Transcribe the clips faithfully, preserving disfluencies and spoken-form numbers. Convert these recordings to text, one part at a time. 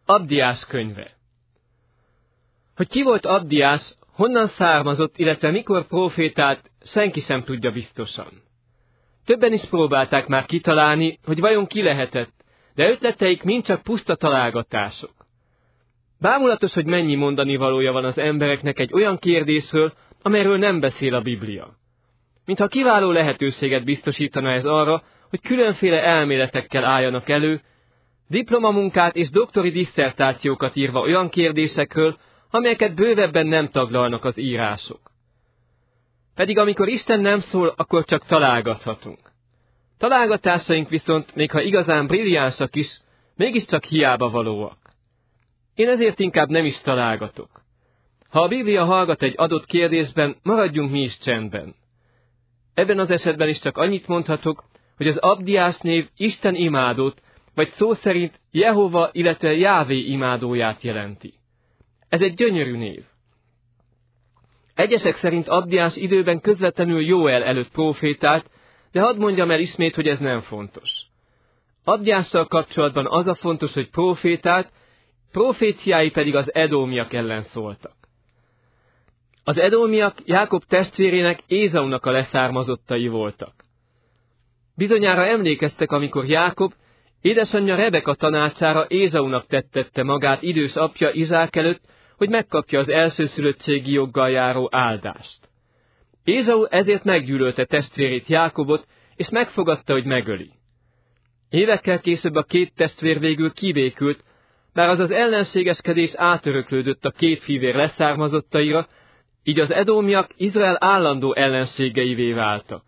Abdiás könyve. Hogy ki volt Abdiás, honnan származott, illetve mikor profétált, senki sem tudja biztosan. Többen is próbálták már kitalálni, hogy vajon ki lehetett, de ötleteik mind csak puszta találgatások. Bámulatos, hogy mennyi mondani valója van az embereknek egy olyan kérdésről, amelyről nem beszél a Biblia. Mintha kiváló lehetőséget biztosítana ez arra, hogy különféle elméletekkel álljanak elő, diplomamunkát és doktori disszertációkat írva olyan kérdésekről, amelyeket bővebben nem taglalnak az írások. Pedig amikor Isten nem szól, akkor csak találgathatunk. Találgatásaink viszont, még ha igazán brilliánsak is, mégiscsak hiába valóak. Én ezért inkább nem is találgatok. Ha a Biblia hallgat egy adott kérdésben, maradjunk mi is csendben. Ebben az esetben is csak annyit mondhatok, hogy az Abdiás név Isten imádót, vagy szó szerint Jehova, illetve Jávé imádóját jelenti. Ez egy gyönyörű név. Egyesek szerint Abdiás időben közvetlenül Jóel előtt profétált, de hadd mondjam el ismét, hogy ez nem fontos. Abdiással kapcsolatban az a fontos, hogy profétált, proféciái pedig az edómiak ellen szóltak. Az edómiak Jákob testvérének, Ézaunak a leszármazottai voltak. Bizonyára emlékeztek, amikor Jákob édesanyja Rebeka tanácsára Ézaunak tettette magát idős apja Izsák előtt, hogy megkapja az elsőszülöttségi joggal járó áldást. Ézau ezért meggyűlölte testvérét Jákobot, és megfogadta, hogy megöli. Évekkel később a két testvér végül kibékült, bár az az ellenségeskedés átöröklődött a két fivér leszármazottaira, így az edómiak Izrael állandó ellenségeivé váltak.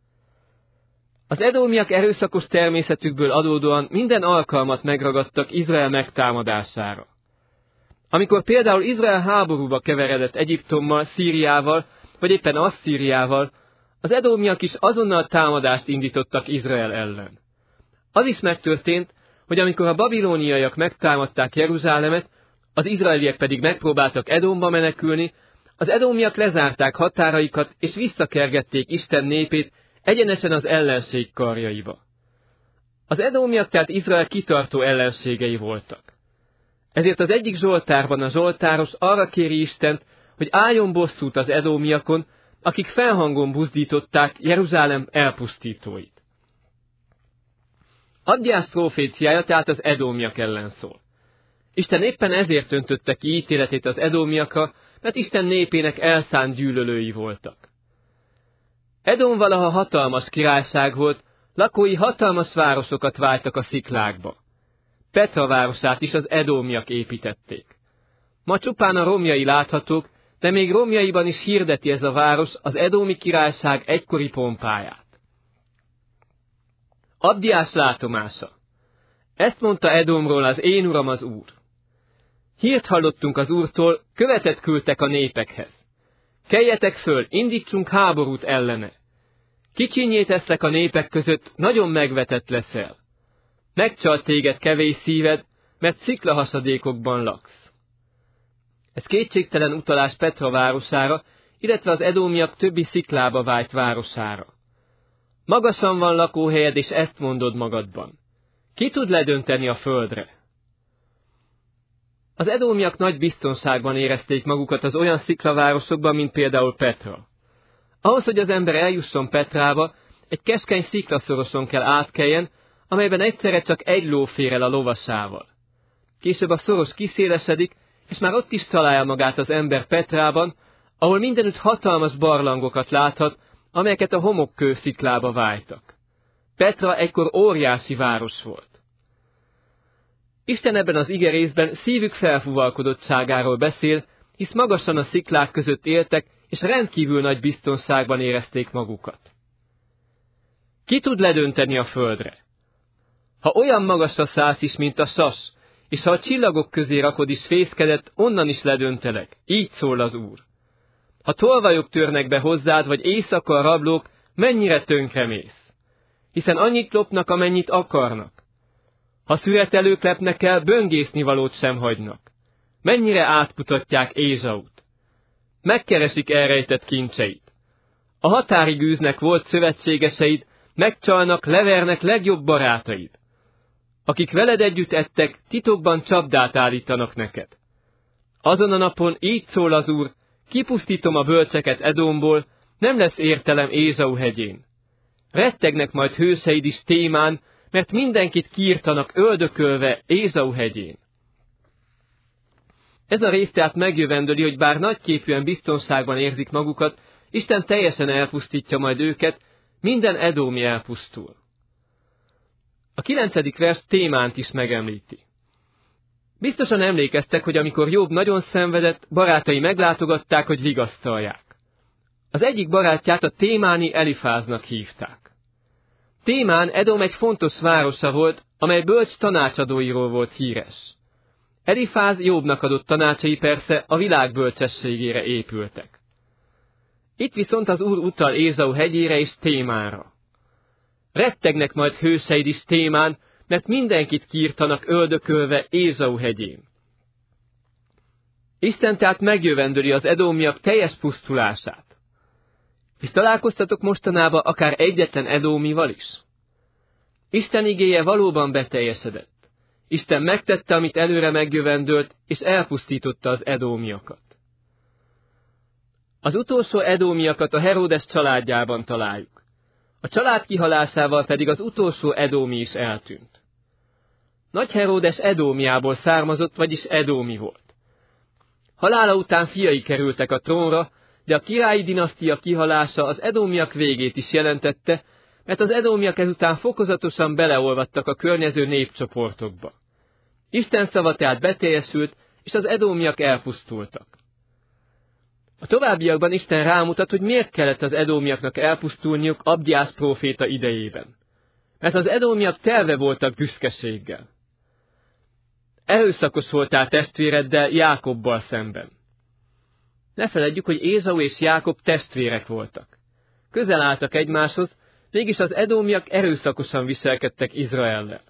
Az edómiak erőszakos természetükből adódóan minden alkalmat megragadtak Izrael megtámadására. Amikor például Izrael háborúba keveredett Egyiptommal, Szíriával, vagy éppen Asszíriával, az edómiak is azonnal támadást indítottak Izrael ellen. Az is megtörtént, hogy amikor a babilóniaiak megtámadták Jeruzsálemet, az izraeliek pedig megpróbáltak Edomba menekülni, az edómiak lezárták határaikat és visszakergették Isten népét egyenesen az ellenség karjaiba. Az edómiak tehát Izrael kitartó ellenségei voltak. Ezért az egyik zsoltárban a zsoltáros arra kéri Istent, hogy álljon bosszút az edómiakon, akik felhangon buzdították Jeruzsálem elpusztítóit. Abdiás proféciája tehát az edómiak ellen szól. Isten éppen ezért öntötte ki ítéletét az edómiakra, mert Isten népének elszánt gyűlölői voltak. Edom valaha hatalmas királyság volt, lakói hatalmas városokat váltak a sziklákba. Petra városát is az edómiak építették. Ma csupán a romjai láthatók, de még romjaiban is hirdeti ez a város az edómi királyság egykori pompáját. Abdiás látomása. Ezt mondta Edomról az én uram az Úr. Hírt hallottunk az Úrtól, követet küldtek a népekhez. Keljetek föl, indítsunk háborút ellene. Kicsinyé teszlek a népek között, nagyon megvetett leszel. Megcsalt téged kevés szíved, mert sziklahasadékokban laksz. Ez kétségtelen utalás Petra városára, illetve az edómiak többi sziklába vájt városára. Magasan van lakóhelyed, és ezt mondod magadban. Ki tud ledönteni a földre? Az edómiak nagy biztonságban érezték magukat az olyan sziklavárosokban, mint például Petra. Ahhoz, hogy az ember eljusson Petrába, egy keskeny sziklaszoroson kell átkeljen, amelyben egyszerre csak egy ló fér el a lovasával. Később a szoros kiszélesedik, és már ott is találja magát az ember Petrában, ahol mindenütt hatalmas barlangokat láthat, amelyeket a homokkő sziklába vájtak. Petra egykor óriási város volt. Isten ebben az igerészben szívük felfúvalkodottságáról beszél, hisz magasan a sziklák között éltek, és rendkívül nagy biztonságban érezték magukat. Ki tud ledönteni a földre? Ha olyan magasra szállsz is, mint a sas, és ha a csillagok közé rakod is fészkedet, onnan is ledöntelek, így szól az Úr. Ha tolvajok törnek be hozzád, vagy éjszaka a rablók, mennyire tönkremész? Hiszen annyit lopnak, amennyit akarnak. Ha szüretelők lepnek el, böngészni valót sem hagynak. Mennyire átkutatják Ézsaut. Megkeresik elrejtett kincseit. A határig űznek volt szövetségeseid, megcsalnak, levernek legjobb barátaid. akik veled együtt ettek, titokban csapdát állítanak neked. Azon a napon így szól az Úr, kipusztítom a bölcseket Edomból, nem lesz értelem Ézau hegyén. Rettegnek majd hőszeid is Témán, mert mindenkit kiirtanak öldökölve Ézau hegyén. Ez a rész tehát megjövendöli, hogy bár nagyképűen biztonságban érzik magukat, Isten teljesen elpusztítja majd őket, minden edómi elpusztul. A kilencedik vers Témánt is megemlíti. Biztosan emlékeztek, hogy amikor Jobb nagyon szenvedett, barátai meglátogatták, hogy vigasztalják. Az egyik barátját a témáni Elifáznak hívták. Témán Edom egy fontos városa volt, amely bölcs tanácsadóiról volt híres. Elifáz Jobbnak adott tanácsai persze a világ bölcsességére épültek. Itt viszont az Úr utal Ézau hegyére és Témánra. Rettegnek majd hőseid is Témán, mert mindenkit kiirtanak öldökölve Ézau hegyén. Isten tehát megjövendöli az edómiak teljes pusztulását. És találkoztatok mostanában akár egyetlen edómival is? Isten igéje valóban beteljesedett. Isten megtette, amit előre megjövendölt, és elpusztította az edómiakat. Az utolsó edómiakat a Heródes családjában találjuk. A család kihalásával pedig az utolsó edómi is eltűnt. Nagy Heródes Edómiából származott, vagyis edómi volt. Halála után fiai kerültek a trónra, de a királyi dinasztia kihalása az edómiak végét is jelentette, mert az edómiak ezután fokozatosan beleolvadtak a környező népcsoportokba. Isten szava tehát beteljesült, és az edómiak elpusztultak. A továbbiakban Isten rámutat, hogy miért kellett az edómiaknak elpusztulniuk Abdiás próféta idejében. Mert az edómiak telve voltak büszkeséggel. Erőszakos voltál testvéreddel, Jákobbal szemben. Ne feledjük, hogy Ézau és Jákob testvérek voltak. Közel álltak egymáshoz, mégis az edómiak erőszakosan viselkedtek Izraellel.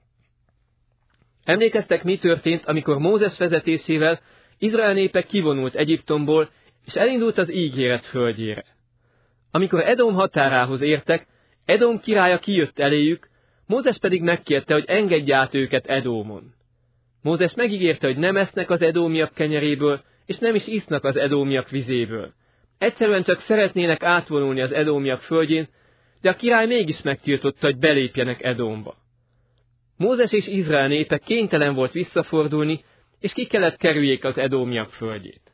Emlékeztek, mi történt, amikor Mózes vezetésével Izrael népe kivonult Egyiptomból, és elindult az ígéret földjére. Amikor Edom határához értek, Edom királya kijött eléjük, Mózes pedig megkérte, hogy engedje át őket Edómon. Mózes megígérte, hogy nem esznek az edómiak kenyeréből, és nem is isznak az edómiak vizéből. Egyszerűen csak szeretnének átvonulni az edómiak földjén, de a király mégis megtiltotta, hogy belépjenek Edómba. Mózes és Izrael népe kénytelen volt visszafordulni, és ki kellett kerüljék az edómiak földjét.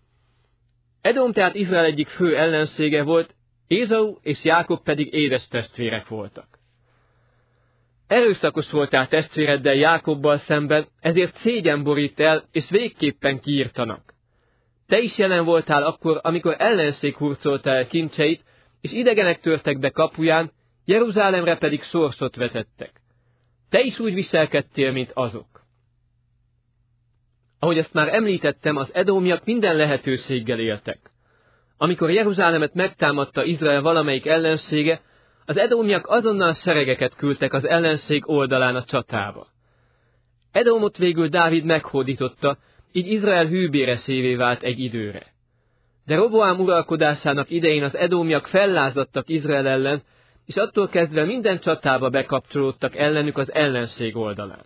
Edóm tehát Izrael egyik fő ellensége volt, Ézau és Jákob pedig édes testvérek voltak. Erőszakos voltál testvéreddel Jákobbal szemben, ezért szégyen borít el, és végképpen kiírtanak. Te is jelen voltál akkor, amikor ellenség hurcolta el kincseit, és idegenek törtek be kapuján, Jeruzsálemre pedig sorsot vetettek. Te is úgy viselkedtél, mint azok. Ahogy ezt már említettem, az edómiak minden lehetőséggel éltek. Amikor Jeruzsálemet megtámadta Izrael valamelyik ellensége, az edómiak azonnal seregeket küldtek az ellenség oldalán a csatába. Edomot végül Dávid meghódította, így Izrael hűbéresévé vált egy időre. De Roboám uralkodásának idején az edómiak fellázadtak Izrael ellen, és attól kezdve minden csatába bekapcsolódtak ellenük az ellenség oldalán.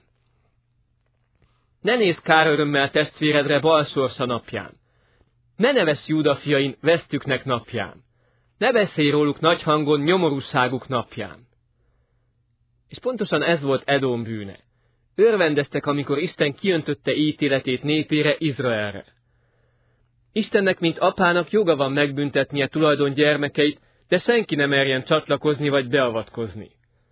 Ne nézz kárörömmel testvéredre bal sorsa napján. Ne nevess Júda fiain vesztüknek napján. Ne beszélj róluk nagy hangon nyomorúságuk napján. És pontosan ez volt Edom bűne. Örvendeztek, amikor Isten kiöntötte ítéletét népére, Izraelre. Istennek, mint apának joga van megbüntetnie tulajdon gyermekeit, de senki nem merjen csatlakozni vagy beavatkozni.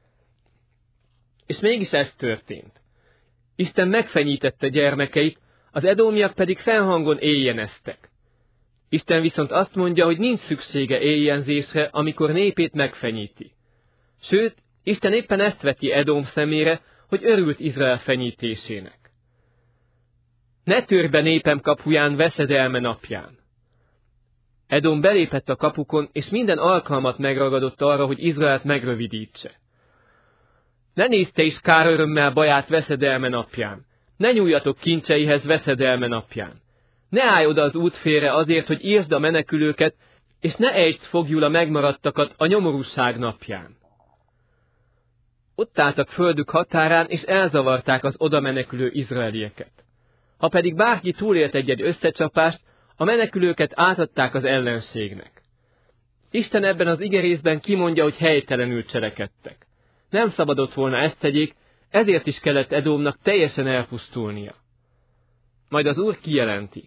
És mégis ez történt. Isten megfenyítette gyermekeit, az edómiak pedig fennhangon éjjeneztek. Isten viszont azt mondja, hogy nincs szüksége éjjenzésre, amikor népét megfenyíti. Sőt, Isten éppen ezt veti Edom szemére, hogy örült Izrael fenyítésének. Ne törj be népem kapuján veszedelme napján. Edom belépett a kapukon, és minden alkalmat megragadott arra, hogy Izraelt megrövidítse. Ne nézz te is kárörömmel baját veszedelme napján. Ne nyúljatok kincseihez veszedelme napján. Ne állj oda az útfélre azért, hogy írtsd a menekülőket, és ne ejtsd fogjul a megmaradtakat a nyomorúság napján. Ott álltak földük határán, és elzavarták az oda menekülő izraelieket. Ha pedig bárki túlélt egy-egy összecsapást, a menekülőket átadták az ellenségnek. Isten ebben az igerészben kimondja, hogy helytelenül cselekedtek. Nem szabadott volna ezt tegyék, ezért is kellett Edomnak teljesen elpusztulnia. Majd az Úr kijelenti.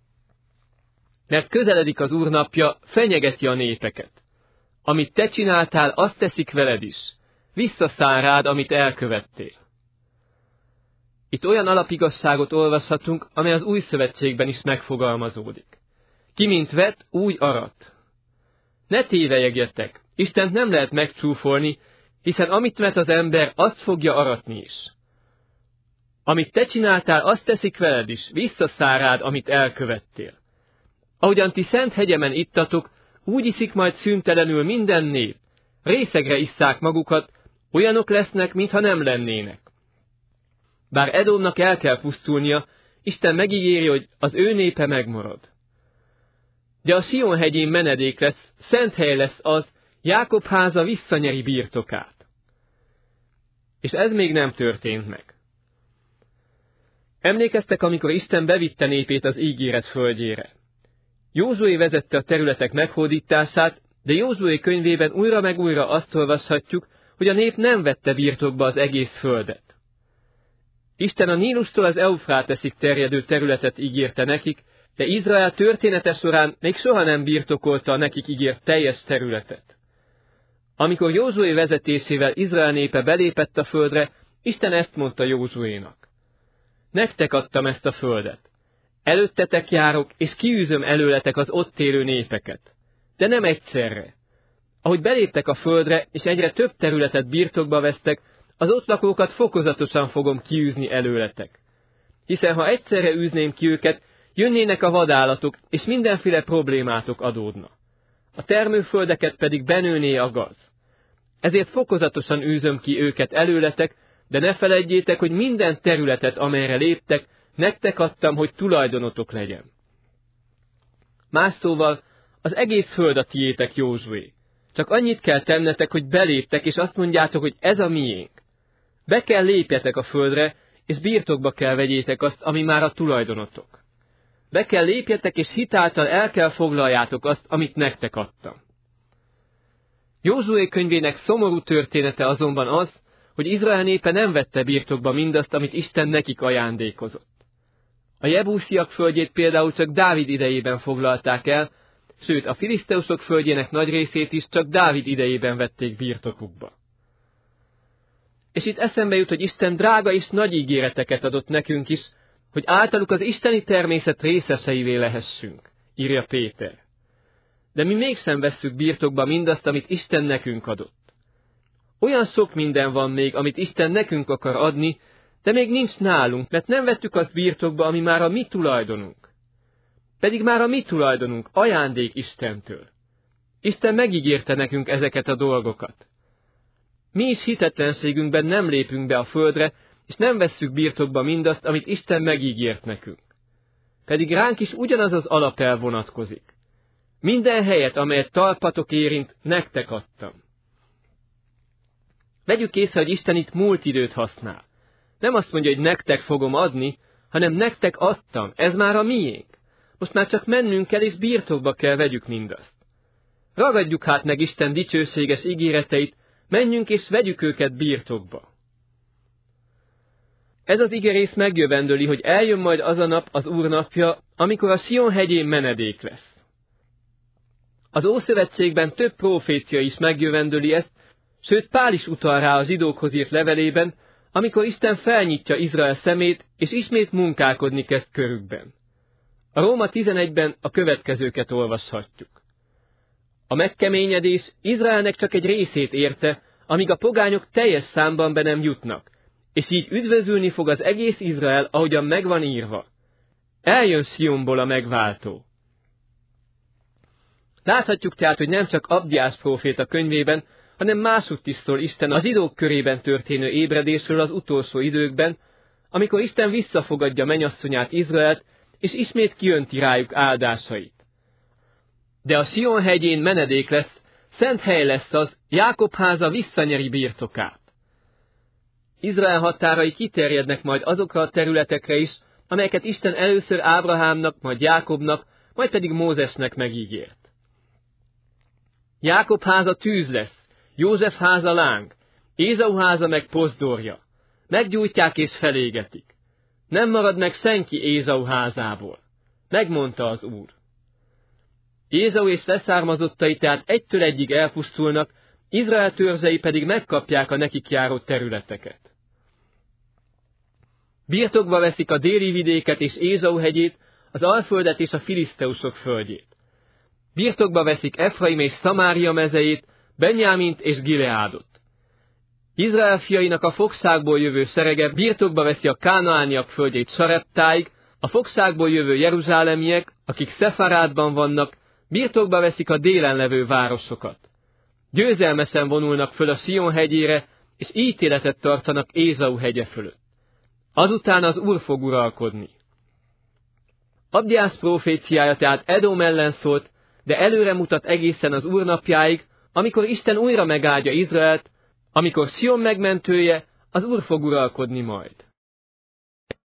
Mert közeledik az Úr napja, fenyegeti a népeket. Amit te csináltál, azt teszik veled is. Visszaszáll rád, amit elkövettél. Itt olyan alapigasságot olvashatunk, amely az Új Szövetségben is megfogalmazódik. Ki mint vet, úgy arat. Ne tévelyegjetek, Istent nem lehet megcsúfolni, hiszen amit vet az ember, azt fogja aratni is. Amit te csináltál, azt teszik veled is, visszaszáll rád, amit elkövettél. Ahogyan ti szent hegyemen ittatok, úgy iszik majd szüntelenül minden nép, részegre isszák magukat, olyanok lesznek, mintha nem lennének. Bár Edomnak el kell pusztulnia, Isten megígéri, hogy az ő népe megmarad. De a Sion hegyén menedék lesz, szent hely lesz az, Jákob háza visszanyeri birtokát. És ez még nem történt meg. Emlékeztek, amikor Isten bevitte népét az ígéret földjére. Józsué vezette a területek meghódítását, de Józsué könyvében újra meg újra azt olvashatjuk, hogy a nép nem vette birtokba az egész földet. Isten a Nílustól az Eufráteszig terjedő területet ígérte nekik, de Izrael története során még soha nem birtokolta a nekik ígért teljes területet. Amikor Józsué vezetésével Izrael népe belépett a földre, Isten ezt mondta Józsuénak. Nektek adtam ezt a földet. Előttetek járok, és kiűzöm előletek az ott élő népeket. De nem egyszerre. Ahogy beléptek a földre, és egyre több területet birtokba vesztek, az ott lakókat fokozatosan fogom kiűzni előletek. Hiszen ha egyszerre űzném ki őket, jönnének a vadállatok, és mindenféle problémátok adódna. A termőföldeket pedig benőné a gaz. Ezért fokozatosan űzöm ki őket előletek, de ne feledjétek, hogy minden területet, amelyre léptek, nektek adtam, hogy tulajdonotok legyen. Más szóval, az egész föld a tiétek, Józsué. Csak annyit kell tennetek, hogy beléptek, és azt mondjátok, hogy ez a miénk. Be kell lépjetek a földre, és birtokba kell vegyétek azt, ami már a tulajdonotok. Be kell lépjetek, és hitáltal el kell foglaljátok azt, amit nektek adtam. Józsué könyvének szomorú története azonban az, hogy Izrael népe nem vette birtokba mindazt, amit Isten nekik ajándékozott. A jebúsziak földjét például csak Dávid idejében foglalták el, sőt a filiszteusok földjének nagy részét is csak Dávid idejében vették birtokukba. És itt eszembe jut, hogy Isten drága és nagy ígéreteket adott nekünk is, hogy általuk az isteni természet részeseivé lehessünk, írja Péter. De mi mégsem vesszük birtokba mindazt, amit Isten nekünk adott. Olyan sok minden van még, amit Isten nekünk akar adni, de még nincs nálunk, mert nem vettük azt birtokba, ami már a mi tulajdonunk. Pedig már a mi tulajdonunk, ajándék Istentől. Isten megígérte nekünk ezeket a dolgokat. Mi is hitetlenségünkben nem lépünk be a földre, és nem vesszük birtokba mindazt, amit Isten megígért nekünk. Pedig ránk is ugyanaz az alapelv vonatkozik. Minden helyet, amelyet talpatok érint, nektek adtam. Vegyük észre, hogy Isten itt múlt időt használ. Nem azt mondja, hogy nektek fogom adni, hanem nektek adtam, ez már a miénk. Most már csak mennünk kell, és birtokba kell vegyük mindazt. Ragadjuk hát meg Isten dicsőséges ígéreteit, menjünk és vegyük őket birtokba. Ez az igerész megjövendöli, hogy eljön majd az a nap, az Úr napja, amikor a Sion hegyén menedék lesz. Az Ószövetségben több profécia is megjövendöli ezt, sőt Pál is utal rá a zsidókhoz írt levelében, amikor Isten felnyitja Izrael szemét, és ismét munkálkodni kezd körükben. A Róma tizenegyben a következőket olvashatjuk. A megkeményedés Izraelnek csak egy részét érte, amíg a pogányok teljes számban be nem jutnak, és így üdvözülni fog az egész Izrael, ahogyan megvan írva. Eljön Sionból a megváltó. Láthatjuk tehát, hogy nem csak Abdiás próféta könyvében, hanem másutt is szól Isten a zsidók körében történő ébredésről az utolsó időkben, amikor Isten visszafogadja mennyasszonyát Izraelt, és ismét kijönti rájuk áldásait. De a Sion hegyén menedék lesz, szent hely lesz az, Jákob háza visszanyeri birtokát. Izrael határai kiterjednek majd azokra a területekre is, amelyeket Isten először Ábrahámnak, majd Jákobnak, majd pedig Mózesnek megígért. Jákob háza tűz lesz, József háza láng, Ézau háza meg pozdorja. Meggyújtják és felégetik. Nem marad meg senki Ézau házából. Megmondta az Úr. Ézau és leszármazottai tehát egytől egyig elpusztulnak, Izrael törzsei pedig megkapják a nekik járó területeket. Birtokba veszik a déli vidéket és Ézau hegyét, az Alföldet és a filiszteusok földjét. Birtokba veszik Efraim és Szamária mezejét, Benjámint és Gileádot. Izrael fiainak a fogságból jövő szerege birtokba veszi a kánaániak földjét Sareptáig, a fogságból jövő jeruzsálemiek, akik Szefarádban vannak, birtokba veszik a délen levő városokat. Győzelmesen vonulnak föl a Sion hegyére, és ítéletet tartanak Ézau hegye fölött. Azután az Úr fog uralkodni. Abdiás proféciája tehát Edom ellen szólt, de előre mutat egészen az Úr napjáig, amikor Isten újra megáldja Izraelt, amikor Sion megmentője, az Úr fog uralkodni majd.